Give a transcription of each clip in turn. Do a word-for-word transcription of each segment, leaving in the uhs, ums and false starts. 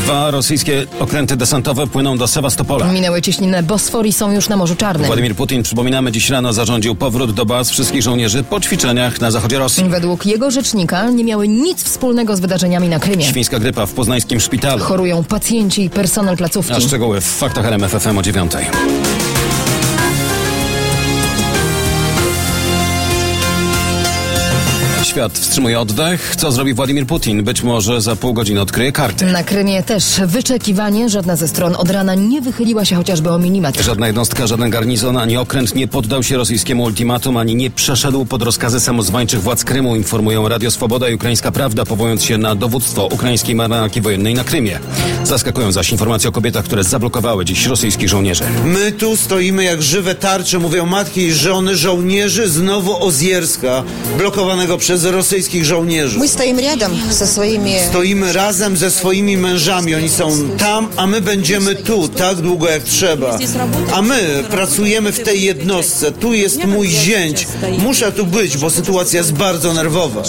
Dwa rosyjskie okręty desantowe płyną do Sewastopola. Minęły cieśniny Bosfor i są już na Morzu Czarnym. Władimir Putin, przypominamy, dziś rano zarządził powrót do baz wszystkich żołnierzy po ćwiczeniach na zachodzie Rosji. Według jego rzecznika nie miały nic wspólnego z wydarzeniami na Krymie. Świńska grypa w poznańskim szpitalu. Chorują pacjenci i personel placówki. A szczegóły w faktach R M F F M o dziewiątej. Świat wstrzymuje oddech. Co zrobi Władimir Putin? Być może za pół godziny odkryje karty. Na Krymie też wyczekiwanie. Żadna ze stron od rana nie wychyliła się chociażby o milimetr. Żadna jednostka, żaden garnizon, ani okręt nie poddał się rosyjskiemu ultimatum, ani nie przeszedł pod rozkazy samozwańczych władz Krymu, informują Radio Swoboda i Ukraińska Prawda, powołując się na dowództwo ukraińskiej marynarki wojennej na Krymie. Zaskakują zaś informacje o kobietach, które zablokowały dziś rosyjskich żołnierzy. My tu stoimy jak żywe tarcze, mówią matki i żony żołnierzy z Nowoozierska, blokowanego przez rosyjskich żołnierzy. My stoimy rядом ze swoimi... Stoimy razem ze swoimi mężami. Oni są tam, a my będziemy tu, tak długo jak trzeba. A my pracujemy w tej jednostce. Tu jest mój zięć. Muszę tu być, bo sytuacja jest bardzo nerwowa.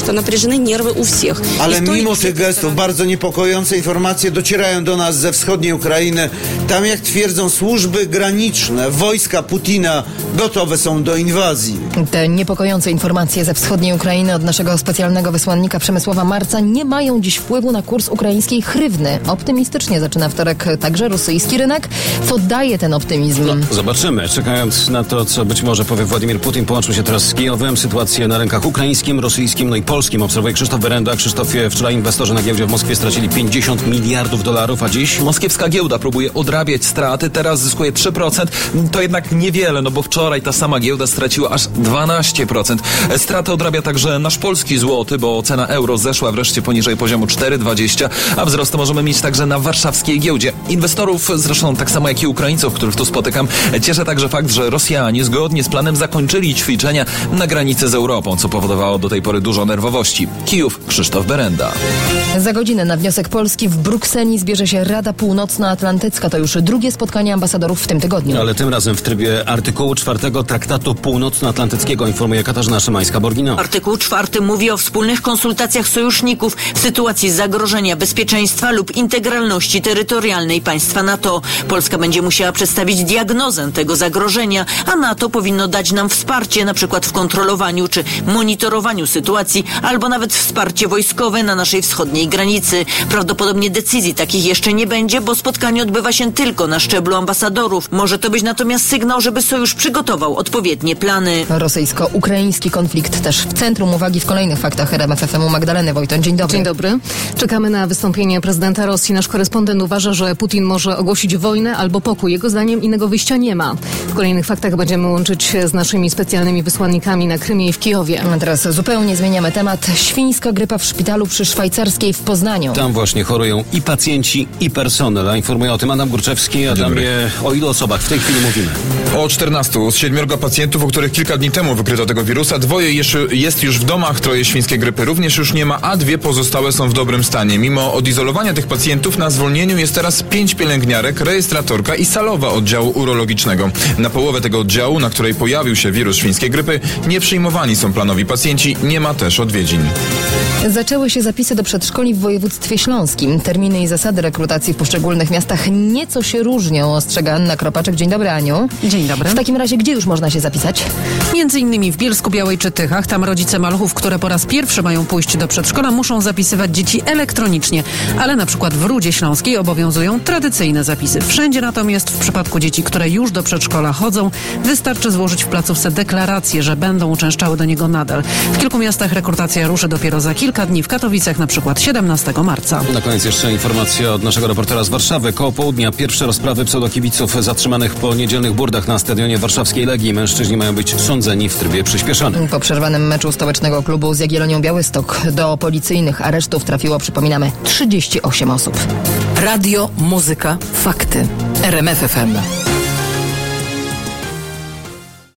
Ale mimo tych gestów bardzo niepokojące informacje docierają do nas ze wschodniej Ukrainy. Tam, jak twierdzą służby graniczne, wojska Putina gotowe są do inwazji. Te niepokojące informacje ze wschodniej Ukrainy od naszego specjalnego wysłannika Przemysława Marca nie mają dziś wpływu na kurs ukraińskiej hrywny. Optymistycznie zaczyna wtorek także rosyjski rynek. Co daje ten optymizm? No, zobaczymy. Czekając na to, co być może powie Władimir Putin, połączmy się teraz z Kijowem. Sytuację na rynkach ukraińskim, rosyjskim, no i polskim obserwuje Krzysztof Wyrenda. Krzysztofie, wczoraj inwestorzy na giełdzie w Moskwie stracili pięćdziesiąt miliardów dolarów, a dziś? Moskiewska giełda próbuje odrabiać straty, teraz zyskuje trzy procent. To jednak niewiele, no bo wczoraj ta sama giełda straciła aż dwanaście procent. Straty odrabia także nasz polski złoty, bo cena euro zeszła wreszcie poniżej poziomu cztery dwadzieścia, a wzrosty możemy mieć także na warszawskiej giełdzie. Inwestorów, zresztą tak samo jak i Ukraińców, których tu spotykam, cieszy także fakt, że Rosjanie zgodnie z planem zakończyli ćwiczenia na granicy z Europą, co powodowało do tej pory dużo nerwowości. Kijów, Krzysztof Berenda. Za godzinę na wniosek Polski w Brukseli zbierze się Rada Północnoatlantycka. To już drugie spotkanie ambasadorów w tym tygodniu. Ale tym razem w trybie artykułu czwartego Traktatu Północnoatlantyckiego, informuje Katarzyna Szymańska-Borgino. Artykuł czwarty mówi o wspólnych konsultacjach sojuszników w sytuacji zagrożenia bezpieczeństwa lub integralności terytorialnej państwa NATO. Polska będzie musiała przedstawić diagnozę tego zagrożenia, a NATO powinno dać nam wsparcie, na przykład w kontrolowaniu czy monitorowaniu sytuacji, albo nawet wsparcie wojskowe na naszej wschodniej granicy. Prawdopodobnie decyzji takich jeszcze nie będzie, bo spotkanie odbywa się tylko na szczeblu ambasadorów. Może to być natomiast sygnał, żeby sojusz przygotował odpowiednie plany. Rosyjsko-ukraiński konflikt też w centrum uwagi w kolejnych faktach R M F F M u Magdaleny Wojton. Dzień dobry. Dzień dobry. Czekamy na wystąpienie prezydenta Rosji. Nasz korespondent uważa, że Putin może ogłosić wojnę albo pokój. Jego zdaniem innego wyjścia nie ma. W kolejnych faktach będziemy łączyć się z naszymi specjalnymi wysłannikami na Krymie i w Kijowie. A teraz zupełnie zmieniamy temat. Świńska grypa w szpitalu przy Szwajcarskiej w Poznaniu. Tam właśnie chorują i pacjenci, i personel. A informuje o tym Adam Górczewski. Adamie, o ilu osobach w tej chwili mówimy? O czternastu z siedmiorga pacjentów, u których kilka dni temu wykryto tego wirusa. Dwoje jeszcze jest już w domach, troje świńskiej grypy również już nie ma, a dwie pozostałe są w dobrym stanie. Mimo odizolowania tych pacjentów na zwolnieniu jest teraz pięć pielęgniarek, rejestratorka i salowa oddziału urologicznego. Na połowę tego oddziału, na której pojawił się wirus świńskiej grypy, nie przyjmowani są planowi pacjenci, nie ma też odwiedzin. Zaczęły się zapisy do przedszkoli w województwie śląskim. Terminy i zasady rekrutacji w poszczególnych miastach nieco się różnią, ostrzega Anna Kropaczek. Dzień dobry, Aniu. Dzień dobry. W takim razie gdzie już można się zapisać? Między innymi w Bielsku Białej czy Tychach. Tam rodzice maluchów, które po raz pierwszy mają pójść do przedszkola, muszą zapisywać dzieci elektronicznie. Ale na przykład w Rudzie Śląskiej obowiązują tradycyjne zapisy. Wszędzie natomiast w przypadku dzieci, które już do przedszkola chodzą, wystarczy złożyć w placówce deklarację, że będą uczęszczały do niego nadal. W kilku miastach rekrutacja ruszy dopiero za kilka dni. W Katowicach na przykład siedemnastego marca. Na koniec jeszcze informacja od naszego reportera z Warszawy. Koło południa pierwsze rozprawy pseudokibiców zatrzymanych po niedzielnych burdach na stadionie warszawskiej Legii. Mężczyźni mają być sądzeni w trybie przyspieszonym. Po przerwanym meczu stołecznego klubu z Jagiellonią Białystok do policyjnych aresztów trafiło, przypominamy, trzydzieści osiem osób. Radio, muzyka, fakty. R M F F M.